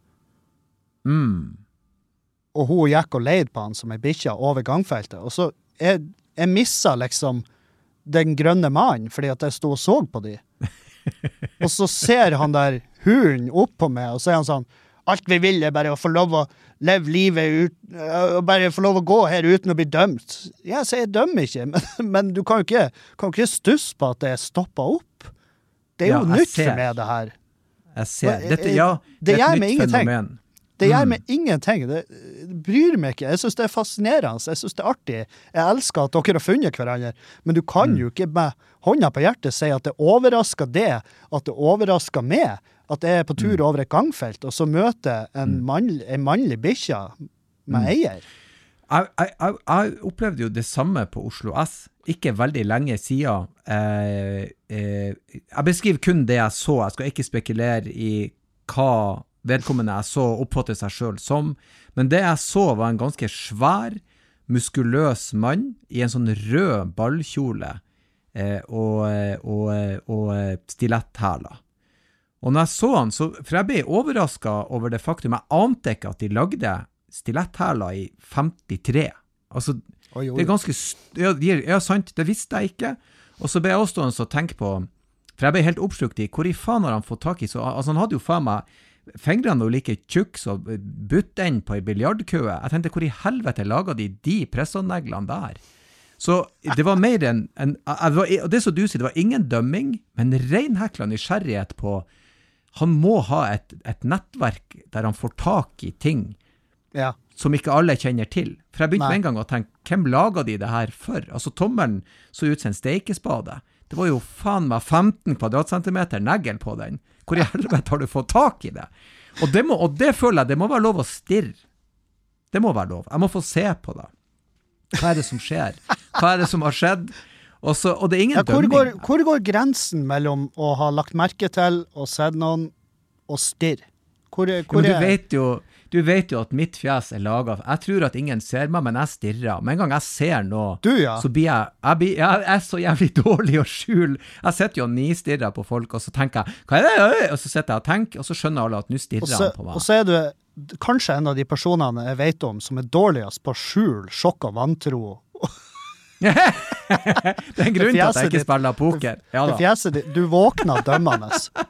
Mm. og hun gikk og leide på han som en bikkja over gangfeltet, og så jeg, jeg misset liksom den grønne mannen, fordi at jeg stod og så på de. Og så ser han der hunden opp på meg, og så er han sånn, alt vi vil er bare å få lov å leve livet ut, og bare få lov å gå her uten å bli dømt. Ja, så jeg dømmer ikke, men, men du kan jo ikke, kan jo ikke stusse på at det er stoppet opp. Det er jo Ja, jeg nytt ser. for meg, det her. Jeg ser. Og, Dette, eh, ja, det det er gjør et meg nytt ingenting. fenomen. Det gjør Mm. meg ingenting. Det, det bryr meg ikke. Jeg synes det er fascinerende. Jeg synes det er artig. Jeg elsker at dere har funnet hverandre. Men du kan Mm. jo ikke med hånda på hjertet si at det overrasker det, at det overrasker meg, at jeg er på tur over et gangfelt, og så møter en, mannlig, en mannlig bikkja med eier. Jeg, jeg, jeg, jeg opplevde jo det samme på Oslo S, ikke veldig lenge siden. Eh, eh, jeg beskriver kun det jeg så, jeg skal ikke spekulere i hva vedkommende jeg så oppfatte seg selv som, men det jeg så var en ganske svær, muskuløs mann i en sånn rød ballkjole eh, og, og, og stiletthæler. Og når jeg så han, så, for jeg ble overrasket over det faktum, jeg ante ikke at de lagde stiletthæler i femtitre. Altså, Oi, oi. det er ganske, st- ja, de er- ja, sant, det visste jeg ikke. Og så ble jeg også stående og tenke på, for jeg ble helt oppslukt i, hvor i faen har han fått tak i? Så, altså, han hadde jo faen meg, fingrene var like tjukk så butt inn på en biljardkøe. Jeg tenkte, hvor i helvete laget de de pressanneglene der? Så det var mer enn, en, en, og det som du sier, det var ingen dømming, men renhekla nysgjerrighet på, han må ha et, et nettverk der han får tak i ting Ja. som ikke alle kjenner til. For jeg begynte Nei. med en gang å tenke, hvem laget de det her for? Altså, tommelen så ut som en steikespade. Det var jo faen meg femten kvadratcentimeter negl på den. Hvor i helvete har du fått tak i det? Og det, må, og det føler jeg, det må være lov å stirre. Det må være lov. Jeg må få se på det. Hva er det som skjer? Hva er det som har skjedd? Og, så, og det er ingen Ja, hvor, dømming. går, hvor går grensen mellom å ha lagt merke til og sett noen og stirre? Hvor, er- Ja, hvor men du er... vet jo, du vet jo at mitt fjes er laget. Jeg tror at ingen ser meg, men jeg stirrer. Men en gang jeg ser noe, Du, ja. så blir jeg, jeg, blir, jeg er så jævlig dårlig å skjule. Jeg sitter jo og nistirrer på folk, og så tenker jeg, hva er det? Og så sitter jeg og tenker, og så skjønner alle at nå Og stirrer så, han på og meg. så er du kanskje en av de personene jeg vet om som er dårligst på skjul, sjokk og vantro. Det er en grunn til at fjeset jeg ikke ditt- spiller poker. Ja Det da. fjeset ditt, du våkner dømmende.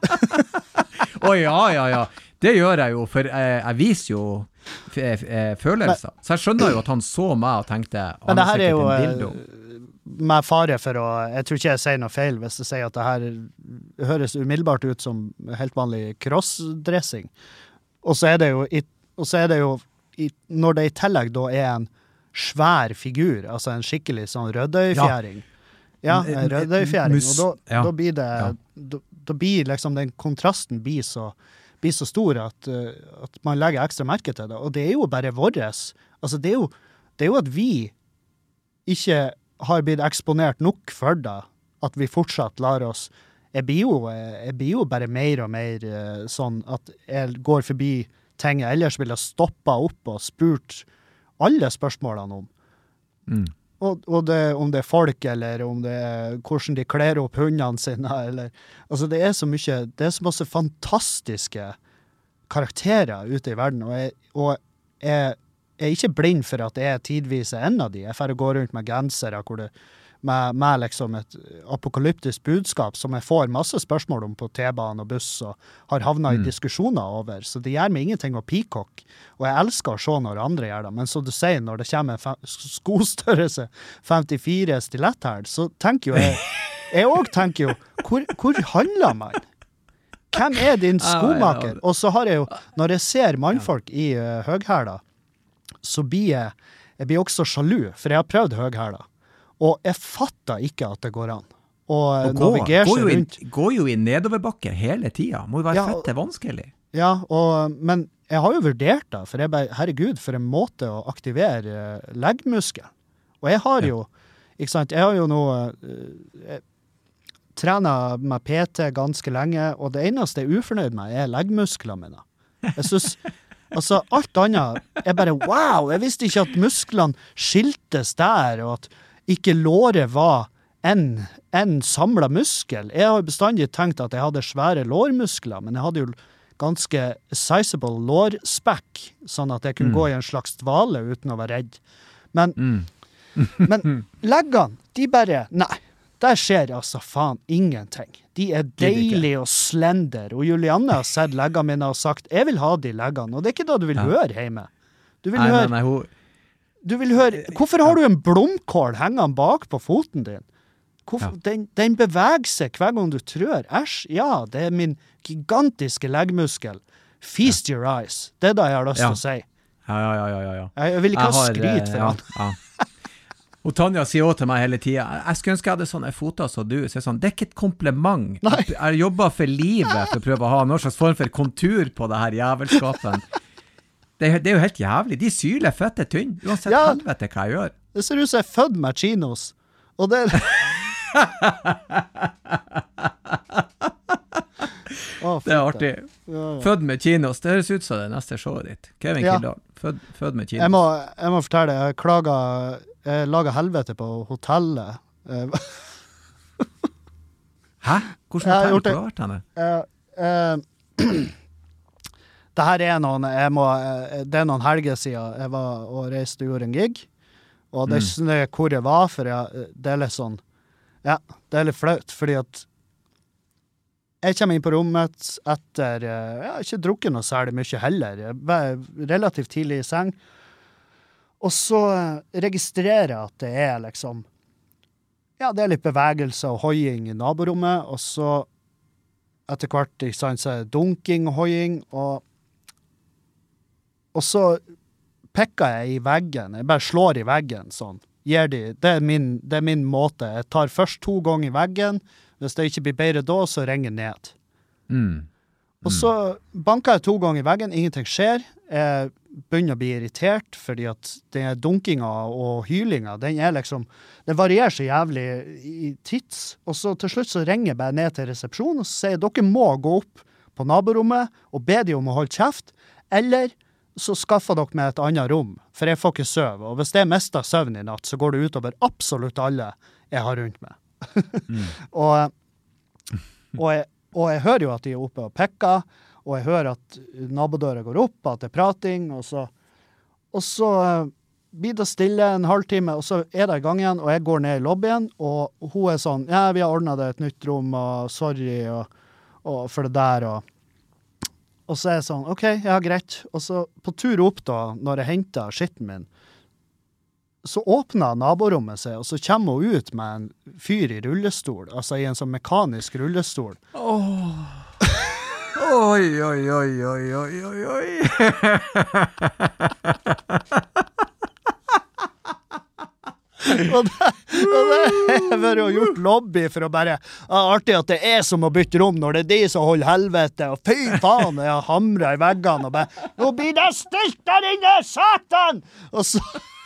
Å ja, ja, ja. Det gjør jeg jo, for jeg, jeg viser jo f f følelser. Så jeg skjønner jo at han så meg og tenkte, Men han det er her er jo sikkert en eh, dildo. med fare for å, jeg tror ikke jeg sier noe feil hvis jeg sier at det her høres umiddelbart ut som helt vanlig crossdressing. Og så er det jo, i, og så er det jo i, når det i tillegg da er en svær figur, altså en skikkelig sånn rødøyfjæring. Ja, En- en en- rødøyfjæring. mus- Og da, ja. da blir det, Ja. da, da blir liksom den kontrasten blir så, blir så stor at, uh, at man legger ekstra merke til det. Og det er jo bare våres. Altså det er jo, det er jo at vi ikke har blitt eksponert nok for det, at vi fortsatt lar oss. Jeg blir jo, jeg blir jo bare mer og mer eh, sånn at jeg går forbi ting jeg ellers ville stoppa opp og spurt alle spørsmålene om. Mm. Og, og det, om det er folk, eller om det er hvordan de kler opp hundene sine, eller, altså det er så mye, det er så masse fantastiske karakterer ute i verden, og jeg, og jeg er ikke blind for at det er tidvis en av de. Jeg får gå rundt med gensere hvor det med, med liksom et apokalyptisk budskap som jeg får masse spørsmål om på T-banen og buss og har havnet i Mm. diskusjoner over, så det gjør meg ingenting å peacock, og jeg elsker å se når andre gjør det, men så du sier, når det kommer en fe- skostørrelse femtifire stiletthæl, så tenker jo jeg, jeg også tenker jo, hvor, hvor handler man? Hvem er din skomaker? Og så har jeg jo, når jeg ser mannfolk i uh, høghæla, så blir jeg, jeg blir også sjalu, for jeg har prøvd høghæla. Og jeg fatter ikke at det går an. Og, Og gå, navigere gå, seg jo i, rundt. gå jo i nedoverbakke hele tiden. Må jo være Ja, fette vanskelig. Ja, og, men jeg har jo vurdert det, for jeg bare, herregud, for en måte å aktivere uh, leggmuskel. Og jeg har jo, ikke sant, jeg har jo nå uh, jeg trener med P T ganske lenge, og det eneste jeg er ufornøyd med er leggmusklene mine. Jeg synes, altså alt annet, jeg bare, wow, jeg visste ikke at musklene skiltes der, og at ikke låret var en, en samlet muskel. Jeg har bestandig tenkt at jeg hadde svære lårmuskler, men jeg hadde jo ganske sizable lårspekk, sånn at jeg kunne Mm. gå i en slags dvale uten å være redd. Men, Mm. men leggene, de bare, nei, der skjer altså faen ingenting. De er Gidder ikke. deilige og slender, og Julianne har sett leggene mine og sagt, jeg vil ha de leggene, og det er ikke da du vil Ja. høre hjemme. Du vil Nei, høre, nei, nei, hun... du vil høre, hvorfor har du en blomkål hengende bak på foten din? Hvorfor, Ja. den, den beveger seg hver gang du trør. Æsj, ja, det er min gigantiske leggmuskel. Feast your eyes. Det er det jeg har lyst Ja. til å si. Ja, ja, ja, ja, ja. Jeg, jeg vil ikke Jeg ha har, skryt for eh, han. ja, ja. Og Tanja sier også til meg hele tiden, jeg skulle ønske jeg hadde sånne foter som du, så jeg er sånn, det er ikke et kompliment. Nei. Jeg, jeg jobber for livet for å prøve å ha noen slags form for kontur på det her jævelskapen. Det, er- det er jo helt jævlig. De syler fette tynn, uansett Ja. helvete hva jeg gjør. Det ser ut som jeg er født med chinos. Og det... Å, Det er fytte. artig. Ja, ja. Fødd med kinos, det høres ut som det neste showet ditt. Kevin Ja. Kildahl, fødd, fødd med Jeg kinos. må, jeg må fortelle, jeg klaga, jeg laga helvete på hotellet. Eh, Hæ? Hvordan Jeg har hotell gjort har det. du vært henne? eh, eh, det her er noen, jeg må, eh, det er noen helger siden jeg var og reiste og gjorde en gig, og det er ikke sånn hvor jeg var, for jeg, det er litt sånn, ja, det er litt flaut, fordi at jeg kommer inn på rommet etter, eh, jeg har ikke drukket noe særlig mye heller, jeg var relativt tidlig i seng, og så eh, registrerer jeg at det er liksom, ja, det er litt bevegelse og hoiing i naborommet, og så etter hvert, ikke sant, så er det dunking og hoiing, og, og så pekker jeg i veggen, jeg bare slår i veggen sånn, gir de, det er min, det er min måte, jeg tar først to ganger i veggen, hvis det ikke blir bedre da, så ringer jeg ned. Mm. Og så banker jeg to ganger i veggen, ingenting skjer, jeg begynner å bli irritert, fordi at den dunkinga og hylinga, den er liksom, det varierer så jævlig i tids, og så til slutt så ringer jeg bare ned til resepsjonen, og så sier jeg, dere må gå opp på naborommet, og be de om å holde kjeft, eller så skaffer dere meg et annet rom, for jeg får ikke søv, og hvis jeg mister søvn i natt, så går det utover absolutt alle jeg har rundt meg. Mm. og, og, jeg, og jeg hører jo at de er oppe og pekker, og jeg hører at nabodøra går opp, at det er prating, og så, og så uh, blir det stille en halvtime, og så er det i gang igjen, og jeg går ned i lobbyen, og hun er sånn, ja, vi har ordnet det et nytt rom, og sorry, og, og for det der, og og så er jeg sånn, ok, ja, greit. Og så på tur opp da, når jeg henter skitten min, så åpner naborommet seg, og så kommer hun ut med en fyr i rullestol, altså i en sånn mekanisk rullestol. Åh. Oi, oi, oi, oi, oi, oi, oi. Og det, og det har vært og gjort lobby for å bare, ah, artig at det er som å bytte rom når det er de som holder helvete, og fy faen, jeg har hamret i veggene, og bare, nå blir det stilt der inne, satan! Og så...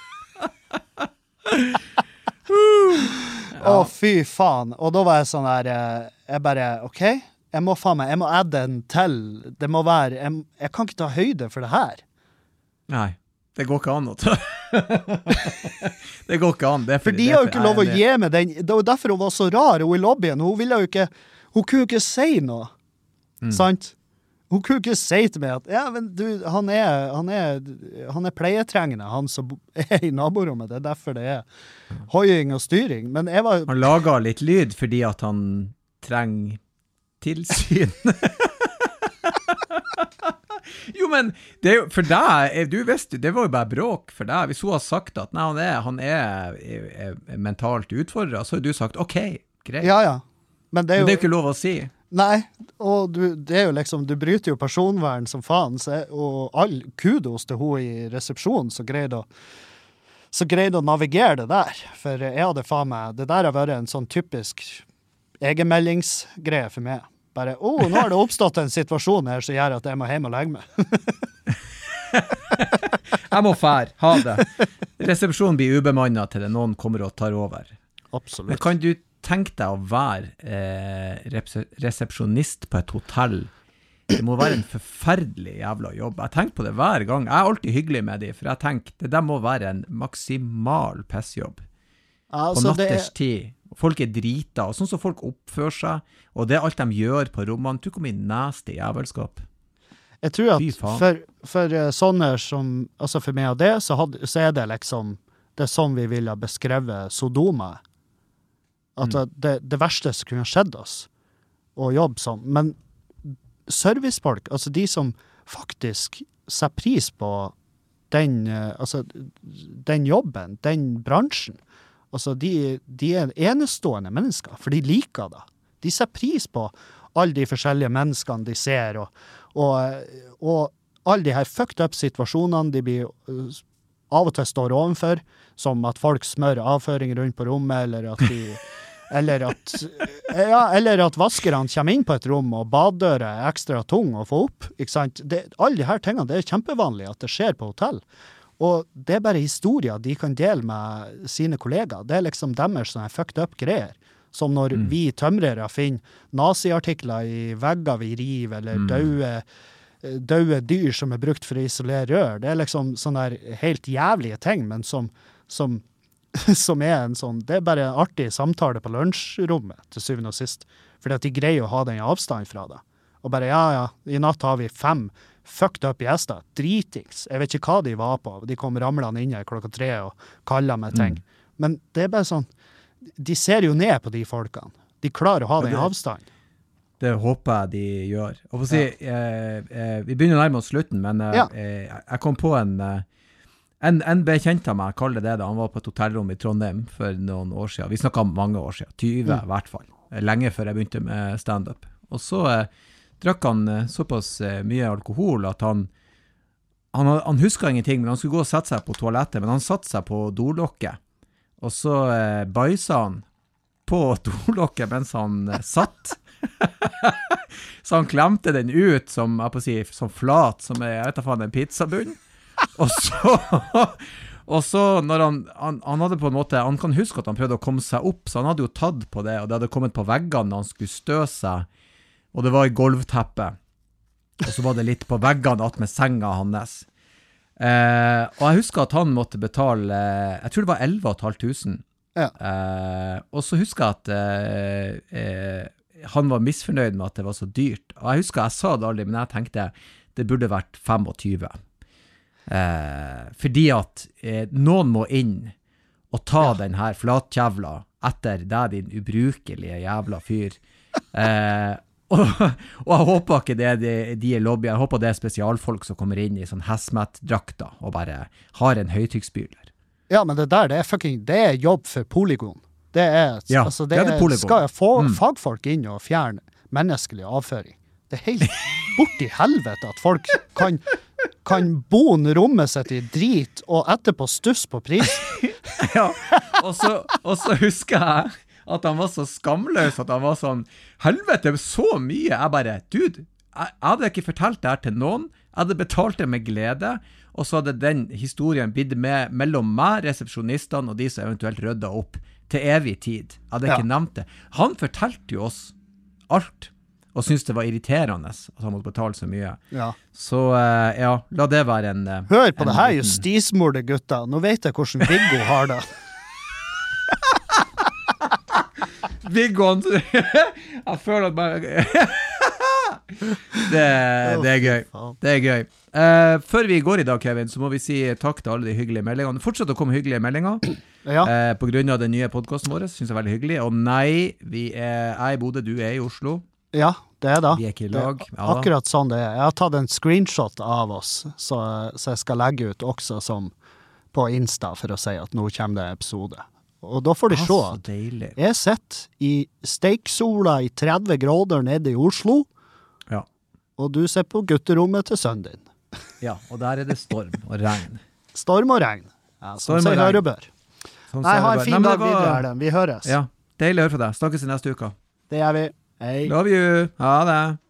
Å, fy faen. Og da var jeg sånn her, eh, jeg bare, ok, jeg må faen meg, jeg må adde en til, det må være, jeg, jeg kan ikke ta høyde for det her. Nei, det går ikke an å ta. Det går ikke an. Det er For de har jo ikke lov å gi meg den, det var derfor hun var så rar, hun i lobbyen, hun ville jo ikke, hun kunne jo ikke si noe, Mm. sant? hun kunne ikke si til meg at, ja, men du, han er, han er, han er pleietrengende, han som er i naborommet, det er derfor det er høying og styring. Men jeg var... Han lager litt lyd fordi at han trenger tilsyn. Jo, men det er jo, for deg, du visste, det var jo bare bråk for deg. Hvis hun har sagt at nei, han er, han er, er, er mentalt utfordret, så har du sagt, ok, greit. Ja, ja. Men det er jo, men det er jo ikke lov å si. Nei, og du, det er jo liksom, du bryter jo personvern som faen, så, og all kudos til hun i resepsjonen som greide å, så greide å navigere det der. For jeg hadde faen meg, det der har vært en sånn typisk egenmeldingsgreie for meg. Bare, åh, oh, nå har det oppstått en situasjon her som gjør at jeg må hjem og legge meg. Jeg må fær, ha det. Resepsjonen blir ubemannet til det noen kommer og tar over. Absolutt. Men kan du tenke deg å være eh, resepsjonist på et hotell? Det må være en forferdelig jævla jobb. Jeg tenker på det hver gang. Jeg er alltid hyggelig med dem, for jeg tenker, det der må være en maksimal pissjobb. Altså, på natterstid. Er... Folk er drita, og sånn som folk oppfører seg, og det er alt de gjør på rommene. Du kommer i næste jævelskap. Jeg tror at for, for uh, sånne som, altså for meg og det, så, had, så er det liksom, det er sånn vi ville beskrevet Sodoma. At mm. det, det verste som kunne skjedd oss, å jobbe sånn. Men servicefolk, altså de som faktisk ser pris på den, uh, altså, den jobben, den bransjen, altså, de, de er enestående mennesker, for de liker det. De ser pris på alle de forskjellige menneskene de ser, og, og, og alle de her fucked up situasjonene de blir, uh, av og til står ovenfor, som at folk smører avføring rundt på rommet, eller at de... Eller at, ja, eller at vaskerne kommer inn på et rom, og baddøra er ekstra tung å få opp. Ikke sant? Det, alle de her tingene, det er kjempevanlig at det skjer på hotell. Og det er bare historier de kan dele med sine kollegaer. Det er liksom deres sånne fucked up greier. Som når mm. vi tømrere finner nazi-artikler i vegger vi river, eller mm. døde, døde dyr som er brukt for å isolere rør. Det er liksom sånne helt jævlige ting, men som, som, som er en sånn, det er bare en artig samtale på lunsjrommet, til syvende og sist. Fordi at de greier å ha den avstand fra det. Og bare, ja, ja, i natt har vi fem fucked up gjester, dritings. Jeg vet ikke hva de var på. De kom ramlende inn her klokka tre og kaller meg ting. Mm. Men det er bare sånn, de ser jo ned på de folkene. De klarer å ha den avstand. Det håper jeg de gjør. Og for å si, ja. eh, eh, vi begynner å nærme oss slutten, men eh, ja. eh, jeg kom på en, en, en bekjent av meg, kaller det det, han var på et hotellrom i Trondheim for noen år siden. Vi snakket om mange år siden, tyve mm. i hvert fall. Lenge før jeg begynte med stand-up. Og så eh, drakk han såpass mye alkohol at han, han, han husker ingenting, men han skulle gå og sette seg på toalettet, men han satte seg på dolokket, og så eh, bøysa han på dolokket mens han eh, satt. Så han klemte den ut som, jeg på å si, som flat, som jeg vet ikke, en pizzabunn. Og så, og så når han, han, han hadde på en måte, han kan huske at han prøvde å komme seg opp, så han hadde jo tatt på det, og det hadde kommet på veggene når han skulle stø seg, og det var i gulvteppet, og så var det litt på veggene att med senga hans. Eh, og jeg husker at han måtte betale, jeg tror det var elleve tusen fem hundre. Ja. Eh, og så husker jeg at eh, eh, han var misfornøyd med at det var så dyrt. Og jeg husker jeg sa det aldri, men jeg tenkte det burde vært tjuefem. Eh, fordi at eh, noen må inn og ta ja. Den her flatkjevla etter det din ubrukelige jævla fyr. Eh, Og, og jeg håper ikke det er de, de er lobby, jeg håper det er spesialfolk som kommer inn i sånn hazmat-drakter og bare har en høytrykksspyler. Ja, men det der, det er fucking, det er jobb for Polygon. Det er, ja, altså, det, det er Polygon. Skal jeg få mm. fagfolk inn og fjerne menneskelig avføring. Det er helt bort i helvete at folk kan, kan bone rommet sitt i drit og etterpå stuss på pris. Ja, og så, og så husker jeg at han var så skamløs, at han var sånn, helvete, så mye. Jeg bare, dude, jeg, jeg hadde ikke fortalt det her til noen, jeg hadde betalt det med glede, og så hadde den historien blitt med mellom meg, resepsjonistene, og de som eventuelt rødde opp til evig tid. Jeg hadde ikke ja. Nevnt det. Han fortalte jo oss alt, og syntes det var irriterende at han måtte betale så mye. Ja. Så uh, ja, la det være en... Uh, Hør på en det her, liten... justismordet, gutta. Nå vet jeg hvordan Viggo har det. Viggo, jeg føler at bare... Det, det er gøy. Det er gøy. Uh, før vi går i dag, Kevin, så må vi si takk til alle de hyggelige meldingene. Fortsett å komme hyggelige meldinger ja. uh, på grunn av den nye podcasten vår. Synes jeg er veldig hyggelig. Og nei, vi er, jeg er i Bodø, du er i Oslo. Ja, det er da. Vi er ikke i lag. Ja, akkurat sånn det er. Jeg har tatt en screenshot av oss, så, så jeg skal legge ut også som på Insta for å si at nå kommer det en episode. Og da får de se at jeg sitter i steiksola i tretti grader nede i Oslo, ja. Og du ser på gutterommet til sønnen din. Ja, og der er det storm og regn. Storm og regn. Ja, storm som sier hørebør. Nei, ha en fin Nei, dag var... videre, Erlend. Vi høres. Ja, deilig å høre fra deg. Snakkes i neste uke. Det gjør vi. Hei. Love you. Ha det.